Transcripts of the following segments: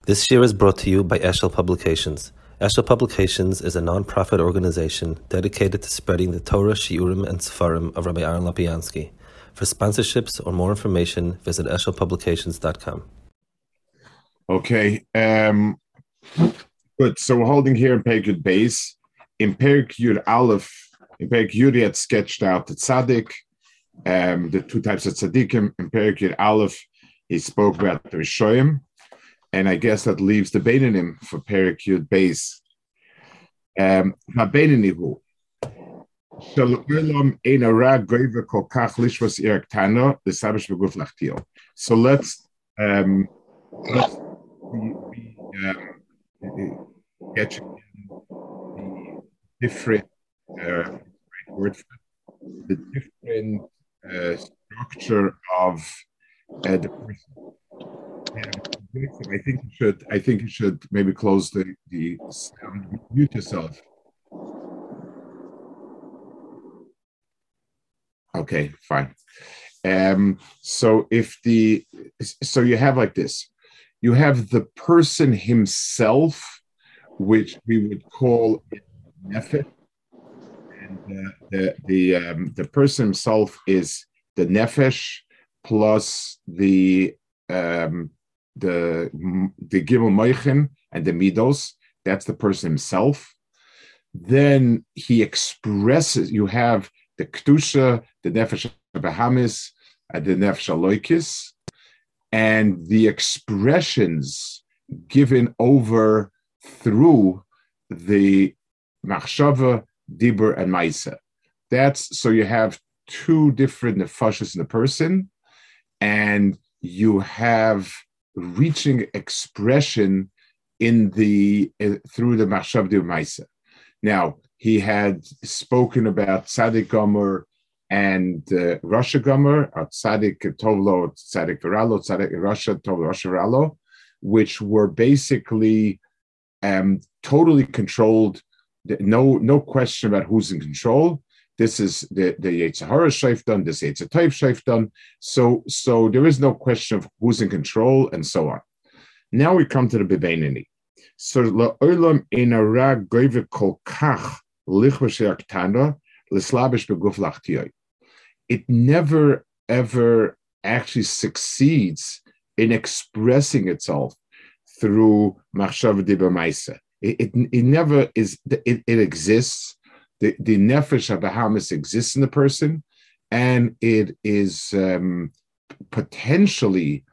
This year is brought to you by Eshel Publications. Eshel Publications is a non-profit organization dedicated to spreading the Torah, Shiurim, and Sefarim of Rabbi Aaron Lapiansky. For sponsorships or more information, visit eshelpublications.com. Okay, good. So we're holding here in Perek Yud Beis. In Perek Yud Aleph, in Perek Yud, he had sketched out the tzaddik, the two types of tzaddikim. In Perek Yud Aleph, he spoke about the Rishoyim, and I guess that leaves the Beinanim for Perek Yud Beis. HaBeinani Shel Olam ein hara goyver kol kach lishvas ir ktana l'sabish beguf lachtiel. So let's get the different word for the different structure of the person. I think you should maybe close the sound, mute yourself. Okay, fine. So you have like this. You have the person himself, which we would call nefesh, and the person himself is the nefesh plus the gimel moichin and the midos. That's the person himself. Then he expresses. You have the kedusha, the nefesh habahamis, and the nefesh aloikis, and the expressions given over through the machshava, dibur, and maisa. So you have two different nefashos in the person, and you have reaching expression in through the machshava, dibur, maisa. Now he had spoken about Tzaddik Gomer and Rasha Gomer, or Tzaddik Tovlo, Tzaddik Viralo, Tzaddik Rasha Tovlo, Rasha Viralo, which were basically totally controlled. No question about who's in control. This is the Yetzer Hara Shayfdan, this Yetzer Tov Shayfdan. So there is no question of who's in control and so on. Now we come to the Beinani. So la'olam ein hara goyver kol kach lichvas ktana l'slabish beguf lachtiyoy. It never ever actually succeeds in expressing itself through machshava dibur maisa. It never is. It exists. The nefesh habahamis exists in the person, and it is potentially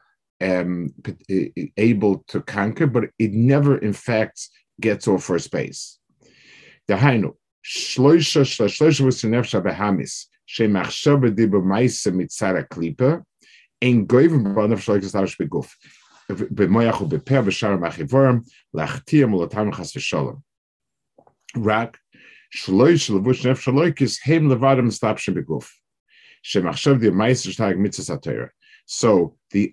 able to conquer, but it never, in fact, gets over first base. Dahainu shloisha v'nefesh habahamis shemachshava dibur maisa mitzara klipa ein goyim b'nefesh aloikis l'sabish beguf b'moyach u'beper v'shar machivorim lachtiam u'latam chas v'sholom. Rak shloisha levush nefesh aloikis heim levadim l'stabshim beguf shemachshava dibur maisa shtag mitzvas haTorah. So in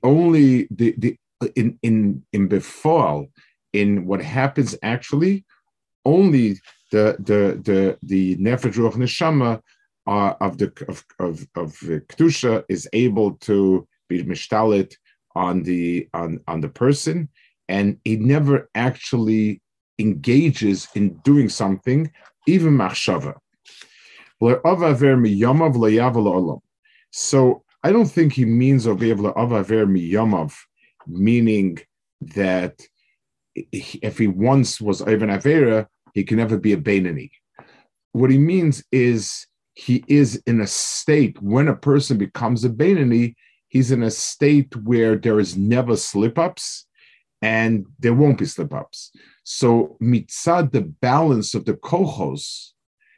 befall, in what happens actually, only the nefesh ruach neshama of kedusha is able to be mishtalit on the person, and he never actually engages in doing something, even machshava. So I don't think he means meaning that if he once was Ivan Avera, he can never be a Beinani. What he means is he is in a state, when a person becomes a Beinani, he's in a state where there is never slip-ups and there won't be slip-ups. So mitzad, the balance of the kochos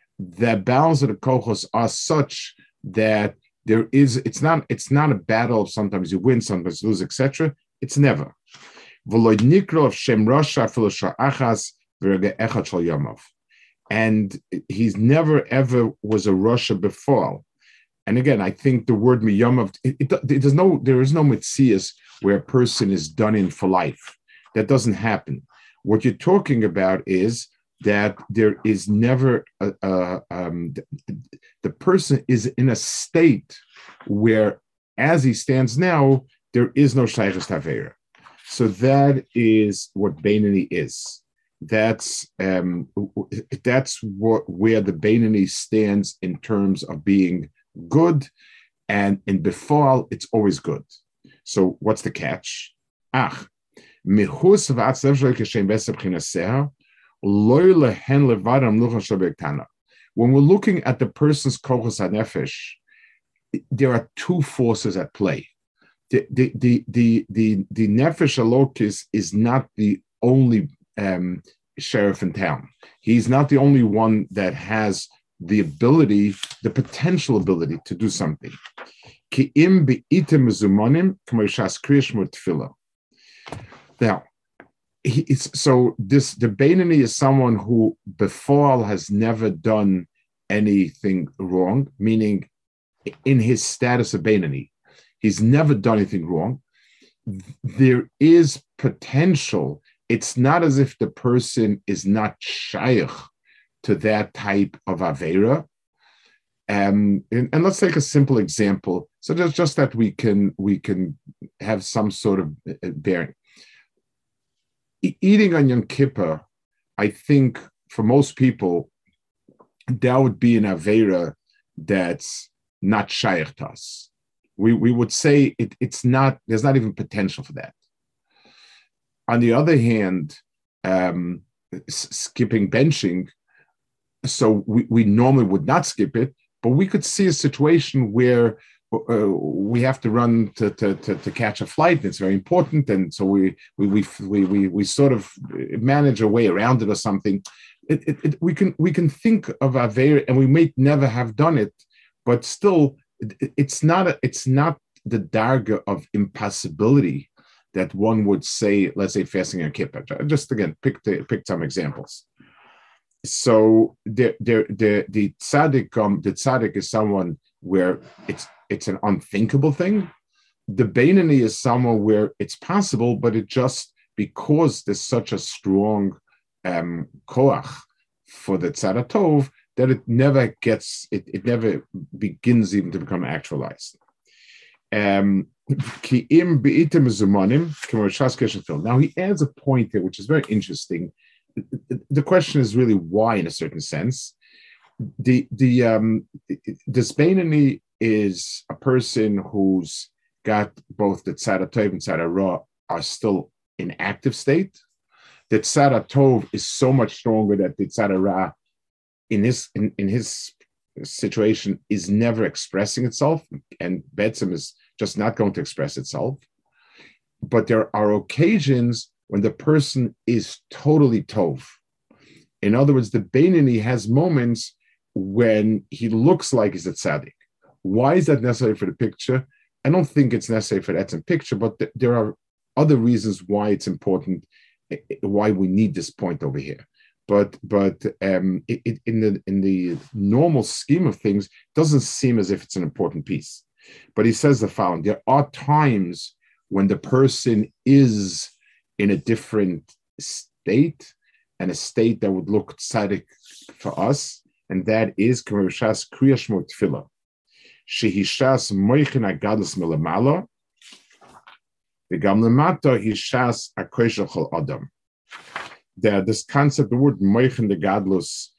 are such that it's not a battle of sometimes you win, sometimes you lose, etc. It's never. And he's never ever was a Russia before. And again, I think the word miyamav, there is no mitzias where a person is done in for life. That doesn't happen. What you're talking about is that there is never the person is in a state where, as he stands now, there is no shaychus taveira. So that is what Beinani is. That's where the Beinani stands in terms of being good, and in Befal it's always good. So what's the catch? When we're looking at the person's kochos hanefesh, there are two forces at play. The nefesh alokis is not the only sheriff in town. He's not the only one that has the ability, the potential ability to do something. Now, the Beinani is someone who before has never done anything wrong, meaning in his status of Beinani, he's never done anything wrong. There is potential. It's not as if the person is not shaykh to that type of Aveira. And let's take a simple example. So just that we can have some sort of bearing. Eating on Yom Kippur, I think for most people, that would be an Aveira that's not shaykh to us. We would say it's not, there's not even potential for that. On the other hand, skipping benching, so we normally would not skip it, but we could see a situation where we have to run to catch a flight, and it's very important, and so we sort of manage a way around it or something. We can think of Aveira, and we may never have done it, but still, it's not the darga of impossibility that one would say, let's say, fasting on Kippur. Just again, pick some examples. So the tzaddik is someone where it's an unthinkable thing. The Beinani is someone where it's possible, but it just, because there's such a strong koach for the tzad tov, that it never begins even to become actualized. Now he adds a point here, which is very interesting. The question is really why, in a certain sense. The Beinani is a person who's got both the tzad tov and tzad ra are still in active state. The tzad tov is so much stronger that the tzad ra in his situation is never expressing itself, and Betzim is just not going to express itself. But there are occasions when the person is totally tov. In other words, the Beinani has moments when he looks like he's a tzaddik. Why is that necessary for the picture? I don't think it's necessary for that picture, but there are other reasons why it's important, why we need this point over here. But in the normal scheme of things, it doesn't seem as if it's an important piece. But he says the following: there are times when the person is in a different state, and a state that would look tzaddik for us, and that is K'merishas Kriya Shmo Tefillah. Shehishas moichin agadlus milamala, v'gam lemata hishas akosh chol adam. This concept, the word moichin the gadlus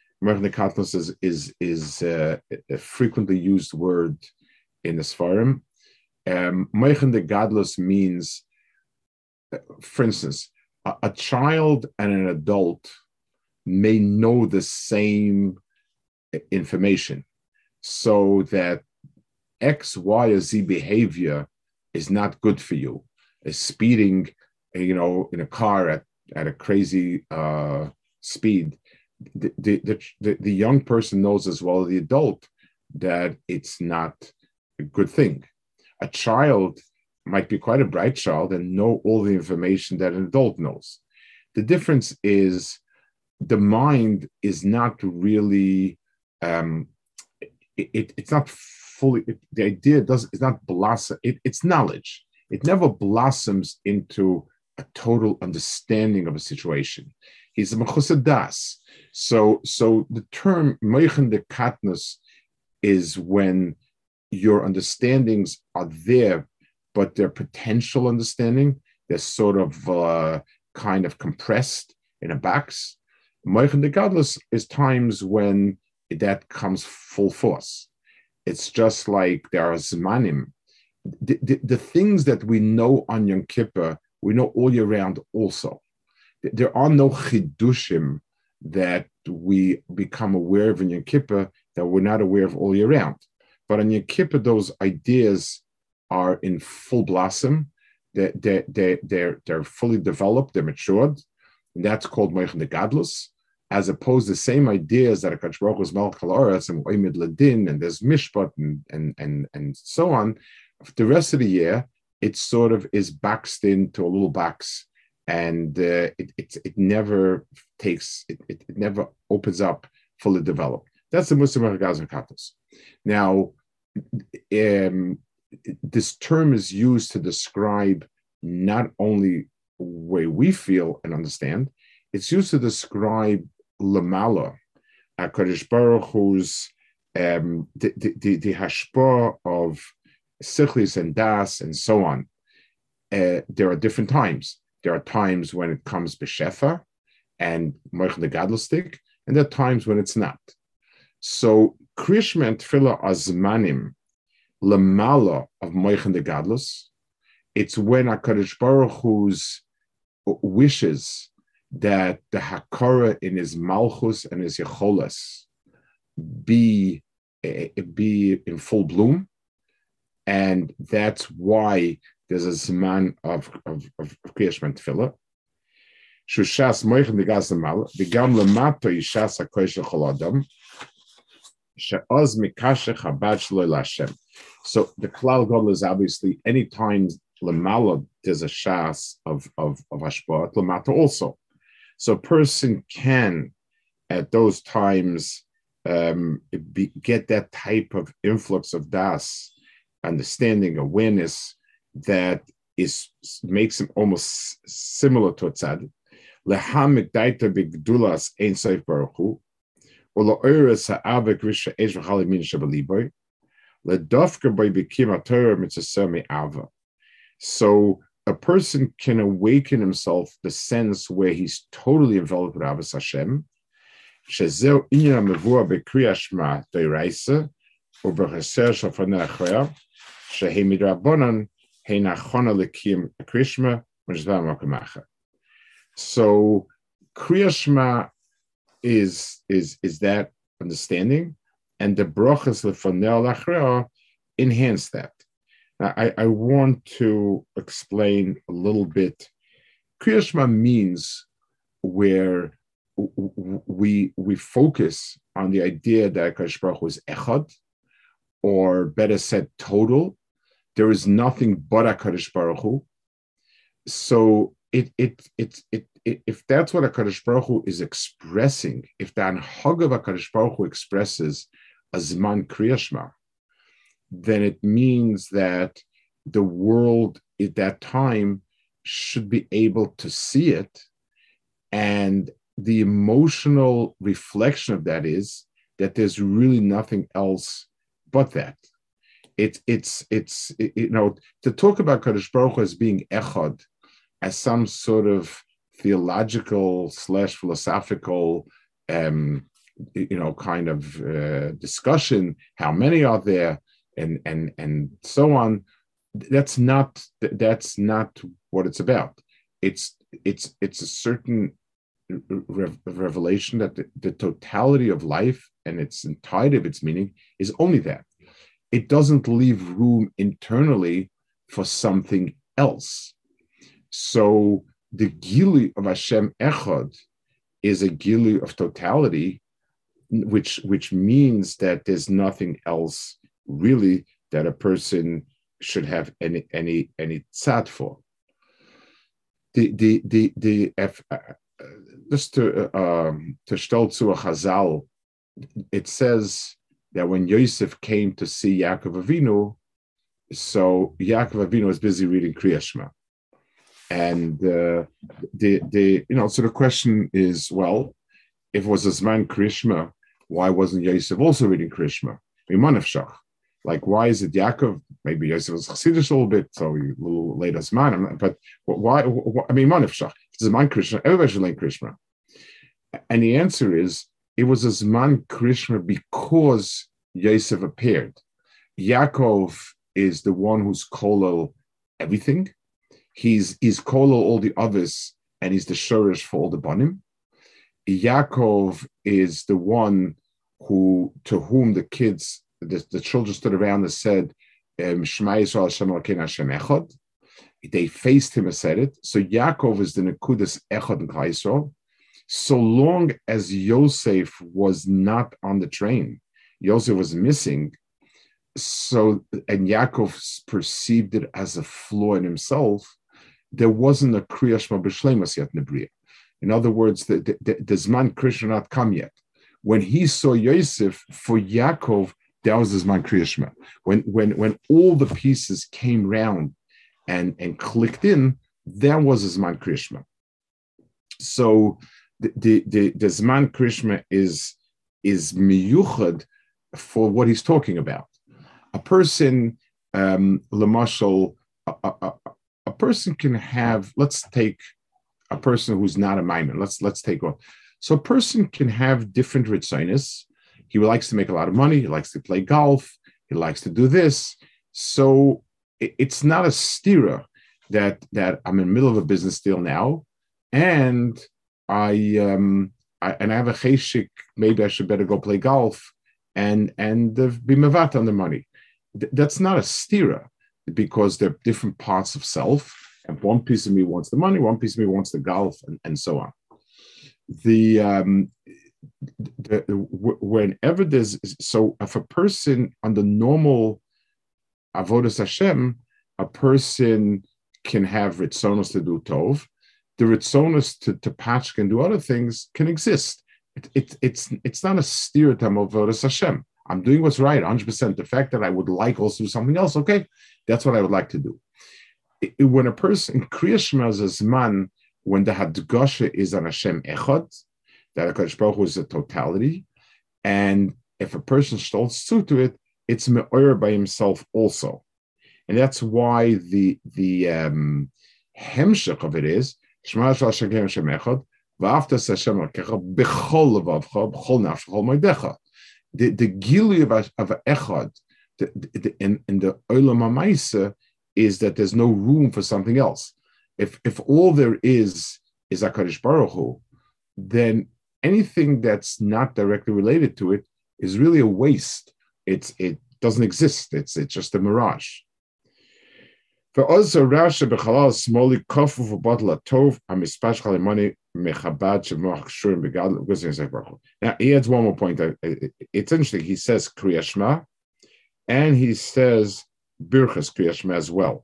is a frequently used word in the Sfarim. Moichin the gadlus means, for instance, a child and an adult may know the same information, so that X, Y, or Z behavior is not good for you. Speeding, in a car at a crazy speed, the young person knows as well as the adult that it's not a good thing. A child might be quite a bright child and know all the information that an adult knows. The difference is the mind is not really, it's not fully, the idea it's not blossom, it's knowledge. It never blossoms into a total understanding of a situation. He's a mechusad das. So the term moichin de katnus is when your understandings are there, but they're potential understanding. They're sort of kind of compressed in a box. Moichin de Gadlus is times when that comes full force. It's just like there are zmanim. The things that we know on Yom Kippur, we know all year round also. There are no chidushim that we become aware of in Yom Kippur that we're not aware of all year round. But on Yom Kippur, those ideas are in full blossom. They're fully developed, they're matured. And that's called Moichin de Gadlus, as opposed to the same ideas that HaKadosh Baruch Hu is Melech Haaretz and Oimid Ladin and there's Mishpat and so on. The rest of the year, it sort of is boxed into a little box, and it never takes, it never opens up, fully developed. That's the Musar Meragaz Katos. Now, this term is used to describe not only the way we feel and understand, it's used to describe Lamala, HaKadosh Baruch Hu's the hashpah of sichlis and das and so on. There are different times. There are times when it comes b'shefa and moichin de gadlustik, and there are times when it's not. So Krishma and Tefillah azmanim lamala of moichin de gadlus. It's when HaKadosh Baruch Hu's wishes that the hakara in his malchus and his yecholas be in full bloom, and that's why there's a zman of Kriyashman Tefillah. Shushas moichin de gadlus v'gam lamato yishas hakodesh l'chol adam she'oz mikashech habad shelo l'Hashem. So the klal gadol is obviously any time lamala there's a shas of hashpah, lamata also. So a person can at those times get that type of influx of das, understanding, awareness that makes him almost similar to a tzaddik. Lehamik daita b'gdulas ein sof baruch hu, u'la'oras ha'avik risha eish v'chali min shebaliboy, le'dofka by b'kim ha'torah mitzvah me'ava. So a person can awaken himself the sense where he's totally enveloped with Avos Hashem. Shezeu inyan mevua b'kriyas shema doiraisa u'b'cheser shofana achreya shehei midrabanan hei nachona l'kiyum krishma v'nezva makamacha. So kriyas shema is that understanding, and the brachas l'fanei l'achreya enhance that. Now, I want to explain a little bit. Kriyas Shema means where we focus on the idea that HaKadosh Baruch Hu is echad, or better said, total. There is nothing but HaKadosh Baruch Hu. So if that's what HaKadosh Baruch Hu is expressing, if the anhag of HaKadosh Baruch Hu expresses a zman Kriyas Shema, then it means that the world at that time should be able to see it. And the emotional reflection of that is that there's really nothing else but that. It's to talk about Kadosh Baruch Hu as being echad, as some sort of theological / philosophical kind of discussion, how many are there, and so on. That's not what it's about. It's a certain revelation that the totality of life and its entirety of its meaning is only that. It doesn't leave room internally for something else. So the gili of Hashem Echad is a gili of totality, which means that there's nothing else really that a person should have any tzad for. Just to stolzu a Chazal, it says that when Yosef came to see Yaakov Avinu, so Yaakov Avinu was busy reading Kriyas Shema, and so the question is, well, if it was a Zman Kriyas Shema, why wasn't Yosef also reading Kriyas Shema? Like, why is it Yaakov? Maybe Yosef was Chassidish a little bit, so a little later Zman. But why? I mean, Manifshach. If it's Zman Krishna, everybody should learn Krishna. And the answer is, it was a Zman Krishna because Yosef appeared. Yaakov is the one who's kolel everything. He's kolel all the others, and he's the shorish for all the banim. Yaakov is the one to whom the kids, the children stood around and said, Shema Yisrael Hashem Elokeinu Hashem Echad. They faced him and said it. So Yaakov is the Nekudas Echad in Yisrael. So long as Yosef was not on the train, Yosef was missing. So, and Yaakov perceived it as a flaw in himself. There wasn't a Kriya Shema B'Shleimus yet in the Bria. In other words, the Zman Krishna not come yet. When he saw Yosef, for Yaakov, that was the Zman Kriya Shema. When all the pieces came round and clicked in, that was the Zman Kriya Shema. So the Zman Kriya Shema is miyuchad for what he's talking about. A person, Lamashal, a person can have, let's take a person who's not a Maimon. Let's take one. So a person can have different ritzonos. He likes to make a lot of money. He likes to play golf. He likes to do this. So it's not a stira that I'm in the middle of a business deal now, and I have a cheshik. Maybe I should better go play golf and be mevat on the money. That's not a stira, because they're different parts of self, and one piece of me wants the money, one piece of me wants the golf, and so on. Whenever there's, so if a person on the normal avodas Hashem, a person can have ritzonos to do tov. The ritzonos to patch and do other things can exist. It's not a stereotype of avodas Hashem. I'm doing what's right, 100%. The fact that I would like also do something else, okay, that's what I would like to do. When a person, Kriya Shema is a zman, when the Hadgasha is on Hashem Echad, that HaKadosh Baruch Hu is a totality, and if a person holds true to it, it's me'or by himself also. And that's why the hemshech of it is, Shema Yisrael Hashem Echad, v'aftas Hashem Elokecha b'chol levavcha, b'chol nafshecha, b'chol moedecha. The gili of echad in the olam ha'maisa is that there's no room for something else. If all there is HaKadosh Baruch Hu, then anything that's not directly related to it is really a waste. It doesn't exist. It's just a mirage. For also Rasha b'chalal smoli kofu v'botla tov hamispach chalimani mechabad shemoach shurim begad. Now he adds one more point. It's interesting. He says Kriya Shema, and he says Birchas Kriya Shema as well.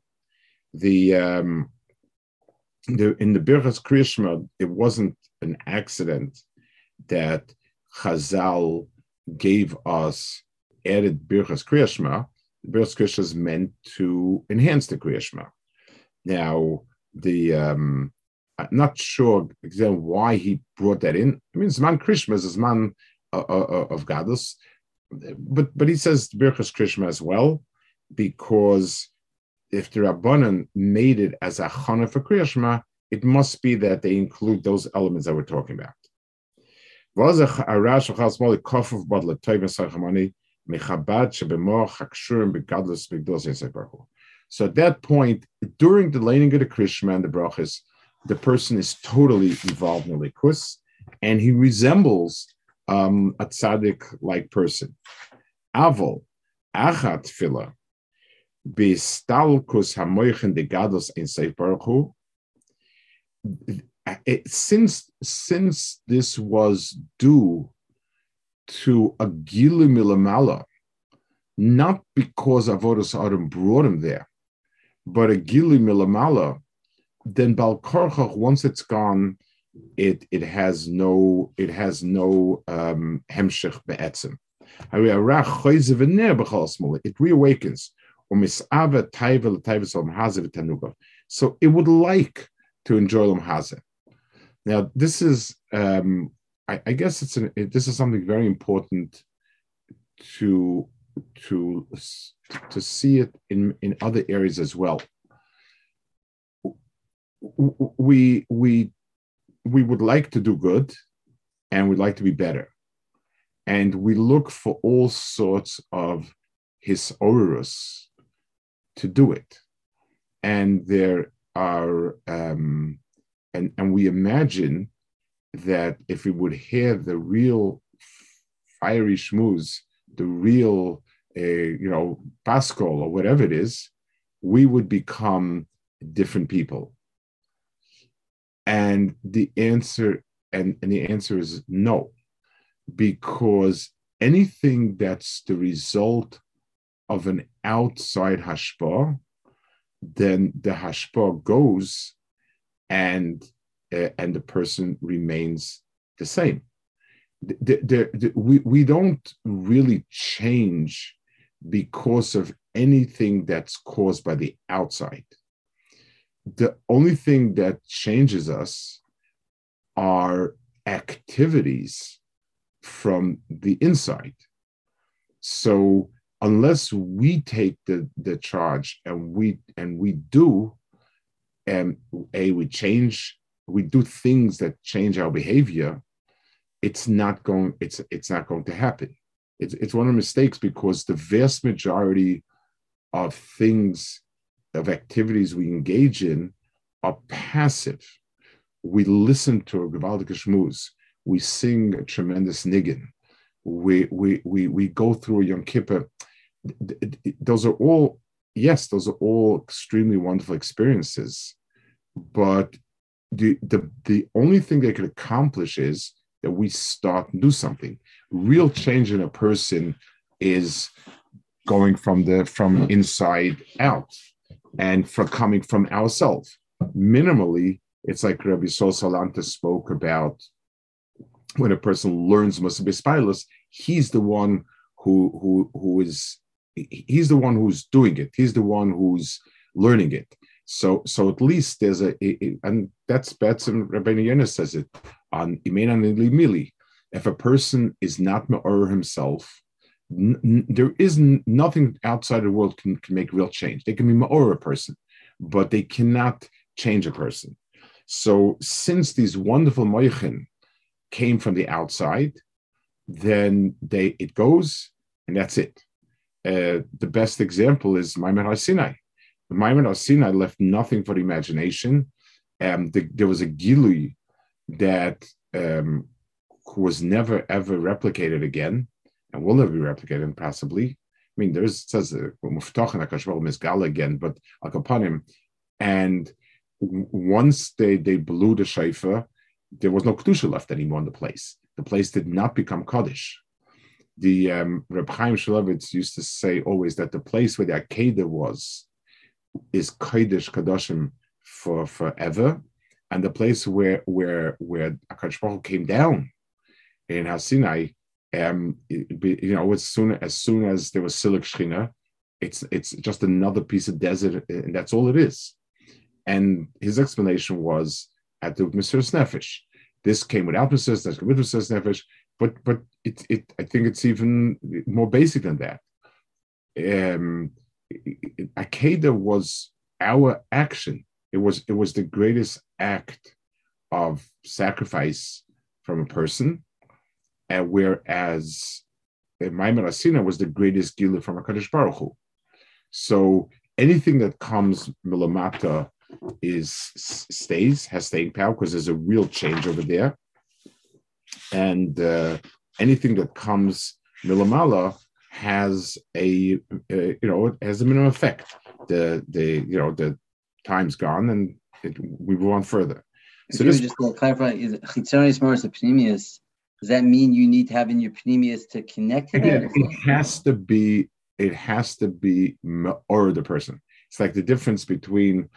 In the Birchas Kriya Shema, it wasn't an accident that Chazal gave us added Birchas Kriya Shema. The Birchas Kriya Shema is meant to enhance the Kriya Shema. Now, I'm not sure exactly why he brought that in. I mean, Zman Kriya Shema is a Zman of Gadlus, but he says Birchas Kriya Shema as well, because if the Rabbanan made it as a chana for Kriya Shema, it must be that they include those elements that we're talking about. So at that point, during the laning of the Kriya Shema and the brachas, the person is totally involved in the likus, and he resembles a tzaddik-like person. Avol, achat tefillah, Bistalkus hamoichen de gadlos in Seif Baruch Hu. Since this was due to a gilu milamala, not because Avodas Adam brought him there, but a gilu milamala, then Bal Korchach, once it's gone, it has no hemshech be'etzim. It reawakens. So it would like to enjoy Lam Hazeh. Now, this is, I guess this is something very important to to to see it in other areas as well. We would like to do good, and we'd like to be better, and we look for all sorts of hisorus to do it, and there are and we imagine that if we would hear the real fiery shmooze, the real Pascal or whatever it is, we would become different people. And the answer is no, because anything that's the result of an outside hashpah, then the hashpah goes, and the person remains the same. We don't really change because of anything that's caused by the outside. The only thing that changes us are activities from the inside. So unless we take the charge and we do, we do things that change our behavior, it's not going to happen. It's one of the mistakes, because the vast majority of things, of activities we engage in, are passive. We listen to a gewaltige shmuz. We sing a tremendous niggin. We go through a Yom Kippur. Those are all extremely wonderful experiences, but the only thing they could accomplish is that we start and do something. Real change in a person is going from inside out, and from coming from ourselves. Minimally, it's like Rabbi Sol Salanta spoke about, when a person learns Mussar B'Spailus, he's the one he's the one who's doing it. He's the one who's learning it. So at least there's and that's Betzim Rabbeinu Yonah says it on Imena Nili Mili. If a person is not Me'or himself, there is nothing outside the world can make real change. They can be Me'or a person, but they cannot change a person. So since these wonderful moichin came from the outside, then it goes, and that's it. The best example is Maimon Har-Sinai. Maimon Har-Sinai left nothing for the imagination. There was a gilui that was never ever replicated again, and will never be replicated possibly. I mean, it says Muftach and HaKadosh Baruch Hu Mizgala again, but Akapanim. And once they blew the shofar, there was no kedusha left anymore in the place. The place did not become Kaddish. The Reb Chaim Shmulevitz used to say always that the place where the Akedah was is Kodesh Kadoshim for forever, and the place where HaKadosh Baruch Hu came down in Har-Sinai, as soon as there was Silik Shechina, it's just another piece of desert, and that's all it is. And his explanation was at the Mesiras Nefesh. This came without Mesiras, that's with Mesiras Nefesh, but I think it's even more basic than that. Akedah was our action. It was the greatest act of sacrifice from a person, whereas Maimon Har-Sinai was the greatest gila from HaKadosh Baruch Hu. So anything that comes milamata has staying power, because there's a real change over there, and anything that comes milamala has it has a minimum effect. The time's gone, and we move on further. So this just to clarify, is Chitzonis Moris a Pneumius? Does that mean you need to have in your Pneumius to connect to again, that? It has to be or the person. It's like the difference between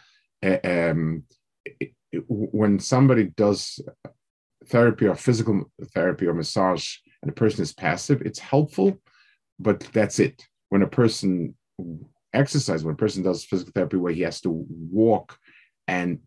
when somebody does therapy or physical therapy or massage and the person is passive, it's helpful, but that's it. When a person exercises, when a person does physical therapy where he has to walk and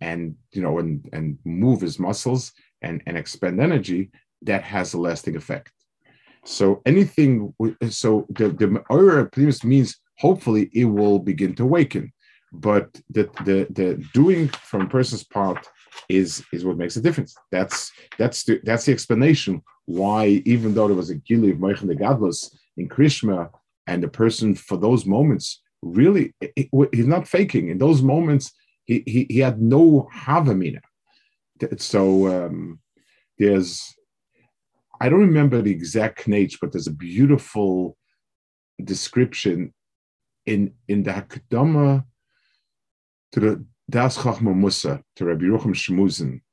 move his muscles and expend energy, that has a lasting effect. So anything, so the Me'ora Pnimis means hopefully it will begin to awaken, but the doing from a person's part is what makes a difference. That's the explanation why, even though there was a Gili of Moichin the Gadlus in Krishma, and the person for those moments really he's not faking. In those moments, he had no Havamina. So there's, I don't remember the exact knach, but there's a beautiful description in the Hakdama to the Das Chachma Musa, to Rabbi Yerucham Shmuzin.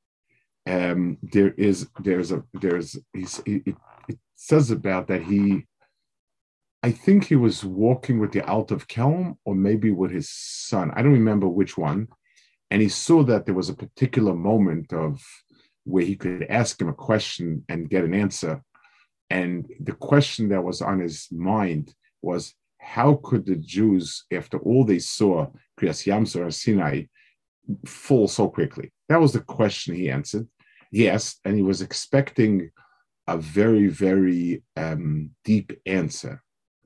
It says about that I think he was walking with the Alt of Kelm, or maybe with his son. I don't remember which one. And he saw that there was a particular moment of where he could ask him a question and get an answer. And the question that was on his mind was, how could the Jews, after all they saw, Kriyas Yamsur or Sinai, fall so quickly? That was the question he answered. He asked, and he was expecting a very, very deep answer.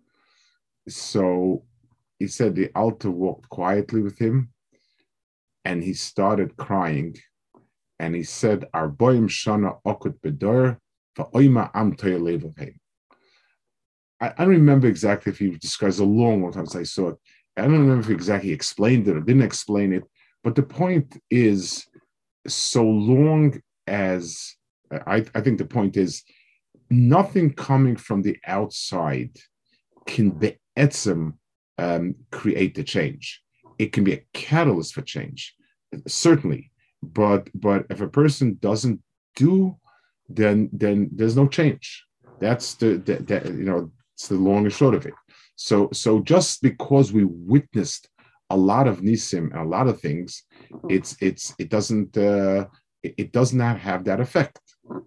So he said the Alter walked quietly with him, and he started crying. And he said, Arboim Shana Okut Bedor, Va'oima Am Toyalevavim. I don't remember exactly if he describes a long time since I saw it. I don't remember if he exactly explained it or didn't explain it. But the point is, so long as I think the point is, nothing coming from the outside can be'etzem create the change. It can be a catalyst for change, certainly. But if a person doesn't do, then there's no change. That's it's the long and short of it. So just because we witnessed a lot of nisim and a lot of things, it doesn't not have that effect.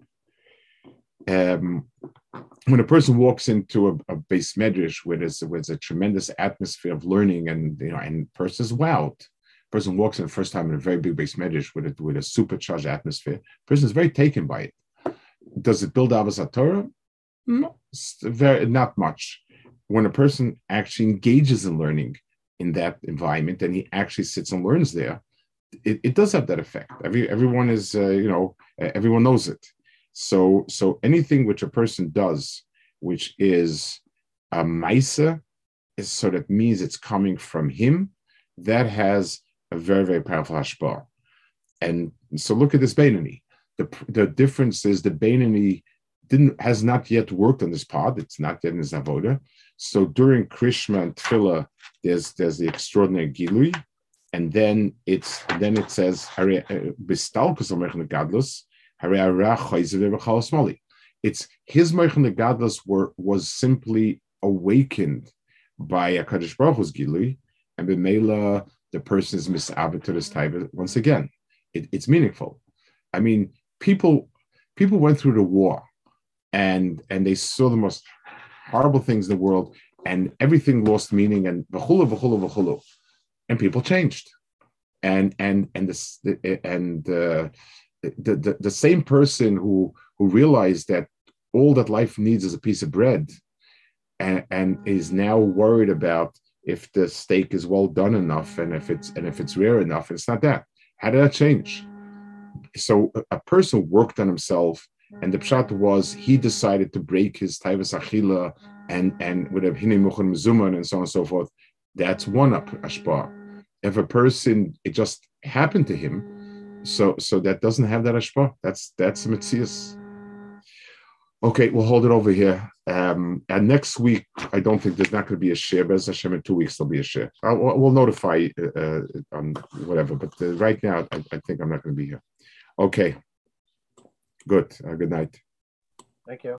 When a person walks into a base medrash where there's a tremendous atmosphere of learning, and the person is wowed. Person walks in the first time in a very big base medrash with a supercharged atmosphere. Person is very taken by it. Does it build Avos HaTorah? No, not much. When a person actually engages in learning in that environment and he actually sits and learns there, it does have that effect. Everyone is everyone knows it. So anything which a person does, which is a maisa, so that means it's coming from him, that has a very, very powerful hashpah. And so look at this Beinani. The difference is the Beinani has not yet worked on this part. It's not yet in his avoda. So during Krishma and Tefillah, there's the extraordinary Gilui, and then it says Bistalkus Amechan Gadlus. It's his Meichen Gadlus was simply awakened by a Kadosh Baruch Hu's Gilui, and b'meila the person is misavet to this type. Once again, it's meaningful. I mean, people went through the war, and they saw the most horrible things in the world, and everything lost meaning, and v'chulu v'chulu v'chulu, and people changed, and the same person who realized that all that life needs is a piece of bread, and is now worried about if the steak is well done enough and if it's rare enough. It's not that. How did that change? So a person worked on himself, and the pshat was he decided to break his taivas achila and with a hinei muchon mezuman and so on and so forth. That's one ashpa. If a person, it just happened to him, so that doesn't have that ashpa. That's a mitzias. Okay, we'll hold it over here. And next week, I don't think there's not going to be a share. Bez Hashem, in 2 weeks there'll be a share. We'll notify on whatever. But right now, I think I'm not going to be here. Okay. Good. Good night. Thank you.